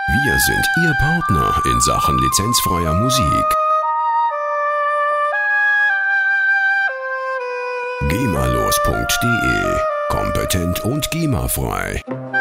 Wir sind Ihr Partner in Sachen lizenzfreier Musik. GEMALos.de. Kompetent und GEMA-frei.